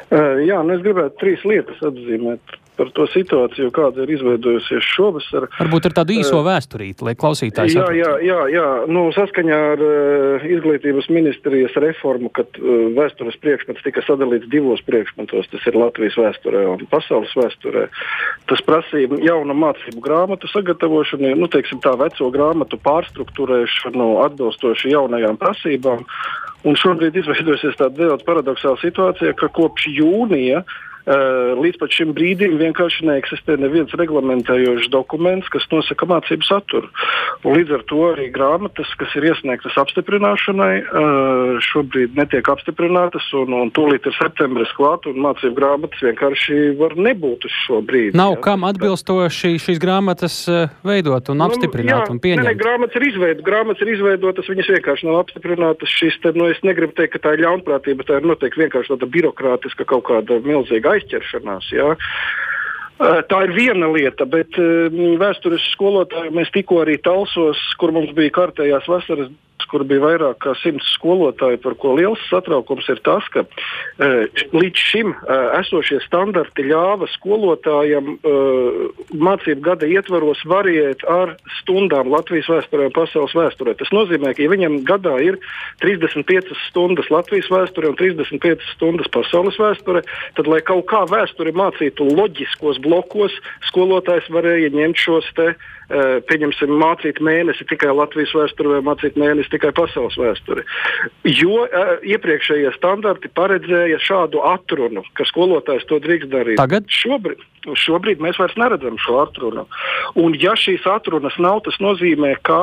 Jā, es gribētu 3 lietas atzīmēt par to situāciju, kāda ir izveidojusies šovasar. Varbūt ar tādu īso vēsturīti, lai klausītāji saprastu. Jā. Saskaņā ar izglītības ministrijas reformu, kad vēstures priekšmets tika sadalīts 2 priekšmetos, tas ir Latvijas vēsturē un pasaules vēsturē, tas prasīja jaunu mācību grāmatu sagatavošanu, veco grāmatu pārstruktūrēšanu atbilstoši jaunajām prasībām. Un šobrīd izveidojusies tāda nedaudz paradoxāla situācija, ka kopš jūnija līdz pat šim brīdim vienkārši neeksistē neviens reglamentējošs dokuments, kas nosaka mācību saturu. Un līdz ar to arī grāmatas, kas ir iesniegtas apstiprināšanai, šobrīd netiek apstiprinātas, un tūlīt ir septembris klāt, un mācību grāmatas vienkārši var nebūt uz šo brīdi. Nav kam atbilstoši šīs grāmatas veidot un apstiprināt un pieņemt. Grāmatas ir izveidotas, viņas vienkārši nav apstiprinātas. Es negribu teikt, ka tā ir ļaunprātība, tā ir noteikti vienkārši tāda birokrātiska kaut kāda milzīga aizķeršanās, jā. Tā ir viena lieta, bet vēstures skolotāji mēs tikko arī Talsos, kur mums bija kārtējās vasaras, kur bija vairāk kā 100 skolotāji, par ko liels satraukums ir tas, ka līdz šim esošie standarti ļāva skolotājiem mācību gada ietvaros variēt ar stundām Latvijas vēsturē un pasaules vēsturē. Tas nozīmē, ka ja viņam gadā ir 35 stundas Latvijas vēsturē un 35 stundas pasaules vēsturē, tad, lai kaut kā vēsturi mācītu loģiskos blokos, skolotājs varēja ņemt šos pieņemsim, mācīt mēnesi tikai Latvijas vēsturi vai mācīt mēnesi tikai pasaules vēsturi. Jo iepriekšējie standarti paredzēja šādu atrunu, ka skolotājs to drīkst darīt. Tagad? Šobrīd mēs vairs neredzam šo atrunu. Un ja šīs atrunas nav, tas nozīmē, ka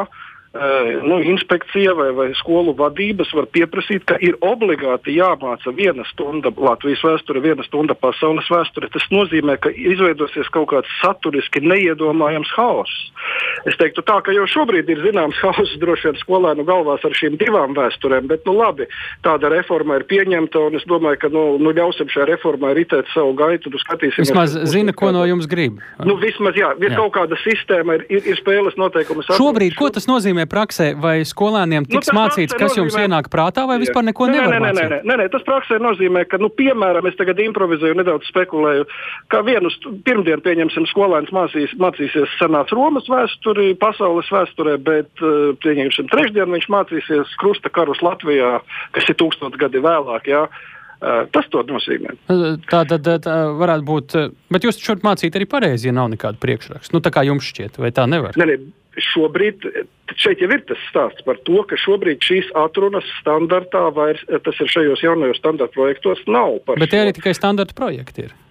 inspekcija vai skolu vadības var pieprasīt, ka ir obligāti jāmāca 1 stunda Latvijas vēsture, 1 stunda pasaules vēsture. Tas nozīmē, ka izveidosies kaut kāds saturiski neiedomājams haoss. Es teiktu tā, ka jau šobrīd ir zināms haoss droši vien skolēnu galvās ar šīm 2 vēsturēm, bet labi, tāda reforma ir pieņemta, un es domāju, ka ļausim šai reformai ritēt savu gaitu, skatīsimies. Vismaz zina, ko no jums grib. Vismaz, jā. Kaut kāda sistēma, ir spēles noteikumi. Šobrīd, ko tas nozīmē praksē, vai skolēniem tiks mācīts, kas jums ienāk prātā, vai vispār neko nevar mācīt? Nē, tas praksē nozīmē, ka, piemēram, es tagad improvizēju, nedaudz spekulēju, ka pirmdien, pieņemsim, skolēns mācīsies senās Romas vēsturi, pasaules vēsturē, bet, pieņemsim, trešdien viņš mācīsies krusta karus Latvijā, kas ir 1000 gadi vēlāk, jā. Tas to nozīmē. Tā varētu būt, bet jūs šeit mācīt arī pareizi, ja nav nekāda priekšraksta. Tā kā jums šķiet, vai tā nevar? Nē, šobrīd, šeit jau ir tas stāsts par to, ka šobrīd šīs atrunas standartā vairs, tas ir šajos jaunajos standarta projektos, nav. Bet tie arī tikai standarta projekti ir.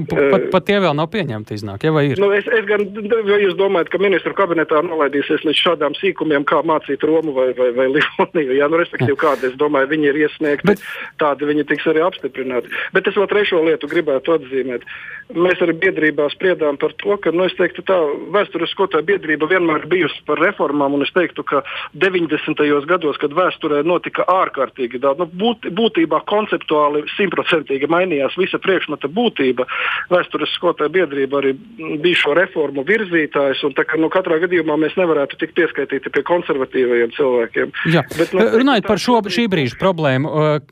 Pat tie vēl nav pieņemti iznāk, ja vai ir? Es gan, ja jūs domājat, ka ministru kabinetā nolaidīsies līdz šādām sīkumiem, kā mācīt Romu vai Livoniju, respektīvi kādi, es domāju, viņi ir iesniegti, tādi viņi tiks arī apstiprināti. Bet es vēl trešo lietu gribētu atzīmēt. Mēs arī biedrībā spriedām par to, ka, es teiktu tā, vēstures skolotāju biedrība vienmēr bijusi par reformām, un es teiktu, ka 90. gados, kad vēsturē notika ārkārtīgi daudz, būtībā konceptuāli 100% mainījās visa priekšmeta būtība. Vēstures skolotāju biedrība arī bija šo reformu virzītājs, un tā kā katrā gadījumā mēs nevarētu tikt pieskaitīti pie konservatīvajiem cilvēkiem. Jā. Bet, runājot par šī brīža problēmu,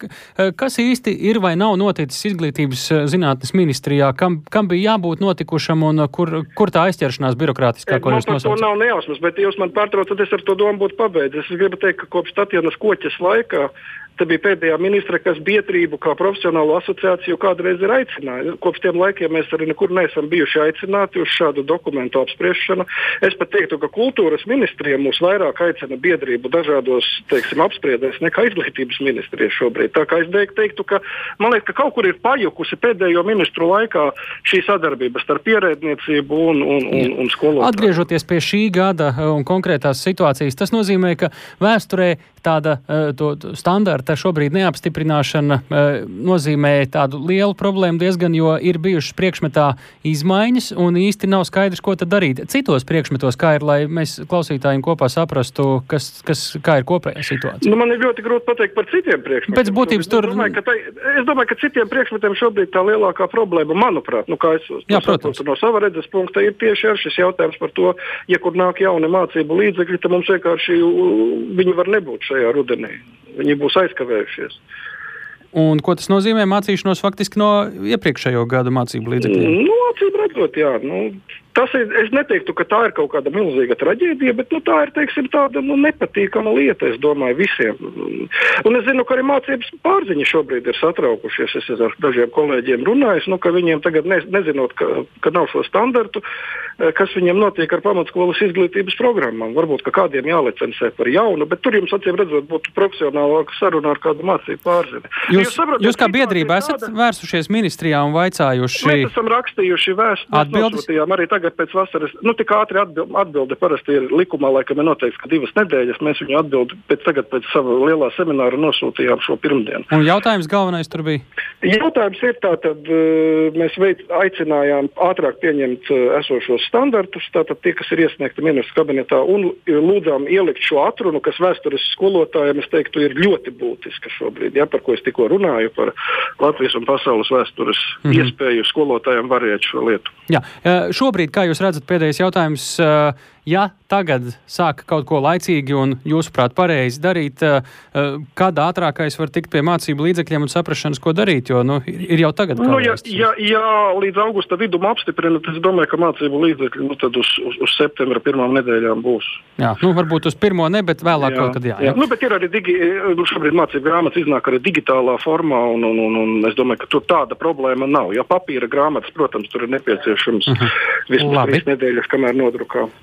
kas īsti ir vai nav noticis izglītības zinātnes ministrijā, kam bija jābūt notikušam un kur tā aizķeršanās birokrātiskā, ko jūs nosaucat? Man par to nav nejausmas, bet jūs man pārtraucat, es ar to domu būtu pabeidzis. Es gribu teikt, ka kopš Tatjanas Koķes laikā te bija pēdējā ministra, kas biedrību kā profesionālu asociāciju kādreiz ir aicināja. Kopš tiem laikiem mēs arī nekur neesam bijuši aicināti uz šādu dokumentu apspriešanu. Es pat teiktu, ka kultūras ministrija mūs vairāk aicina biedrību dažādos, apspriedēs nekā izglītības ministrija šobrīd. Tā kā es teiktu, ka man liekas, ka kaut kur ir pajukusi pēdējo ministru laikā šī sadarbība starp ierēdniecību un skolotāju. Atgriežoties pie šī gada un konkrētās situācijas, tas nozīmē, ka vēsturē tāda standarta šobrīd neapstiprināšana nozīmē tādu lielu problēmu diezgan, jo ir bijušas priekšmetā izmaiņas un īsti nav skaidrs, ko tad darīt. Citos priekšmetos, kā ir, lai mēs klausītājiem kopā saprastu, kā ir kopējā situācija? Man ir ļoti grūti pateikt par citiem priekšmetiem. Pēc būtības tur... Es domāju, ka citiem priekšmetiem šobrīd tā lielākā problēma, manuprāt, kā es saprotu no sava redzes punkta, ir tieši ar šis jautājums par to, ja kur nāk jauni mācību līdzekļi, tad mums vienkārši viņi var nebūt šajā rudenī. Viņi būs aizkavējušies. Un ko tas nozīmē mācīšanos faktiski no iepriekšējo gadu mācību līdzekļiem? Acīm redzot, jā. Es neteiktu, ka tā ir kaut kāda milzīga traģēdija, bet tā ir, teiksim, tāda nepatīkama lieta, es domāju, visiem. Un es zinu, ka arī mācības pārziņi šobrīd ir satraukušies. Es ar dažiem kolēģiem runāju, ka viņiem tagad nezinot, ka nav šo standartu, kas viņiem notiek ar pamatskolas izglītības programmām. Varbūt, ka kādiem jālicencē par jaunu, bet tur jums, acīm redzot, būtu profesionālāka saruna ar kādu mācību pārzini. Jūs kā biedrība esat vērsušies ministrijā un vaicājuši? Mēs esam rakstījuši vēstules, arī tagad pēc vasaras, tik ātri atbilde parasti ir likumā, laikam ir noteikts, ka 2 nedēļas. Mēs viņu atbildi pēc sava lielā semināra nosūtījām šo pirmdienu. Un jautājums galvenais tur bija? Jautājums ir tātad, mēs aicinājām ātrāk pieņemt esošos standartus, tātad tie, kas ir iesniegti ministrs kabinetā, un lūdzām ielikt šo atrunu, kas vēstures skolotājiem, es teiktu, ir ļoti būtiska šobrīd, par ko es tikko runāju, par Latvijas un pasaules vēstures iespēju skolotājiem variēt šo lietu. Jā, šobrīd, kā jūs redzat, pēdējais jautājums, ja tagad sāka kaut ko laicīgi un, jūsuprāt, pareizi darīt, kad ātrākais var tikt pie mācību līdzekļiem un saprašanas, ko darīt, jo ir jau tagad ja līdz augusta vidum apstiprināt, es domāju, ka mācību līdzekļi tad uz septembra pirmām nedēļām būs. Jā, varbūt uz pirmo ne, bet vēlāk kaut kad jā. Bet ir arī šobrīd mācību grāmatas iznāk arī digitālā formā, un es domāju, ka tur tāda problēma nav. Ja papīra grāmatas, protams, tur ir nepieciešams vismaz 3 nedēļas, kamēr nodrukā.